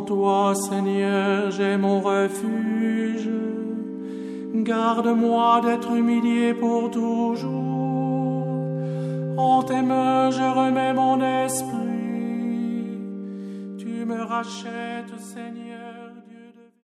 En toi, Seigneur, j'ai mon refuge. Garde-moi d'être humilié pour toujours. En tes mains, je remets mon esprit. Tu me rachètes, Seigneur.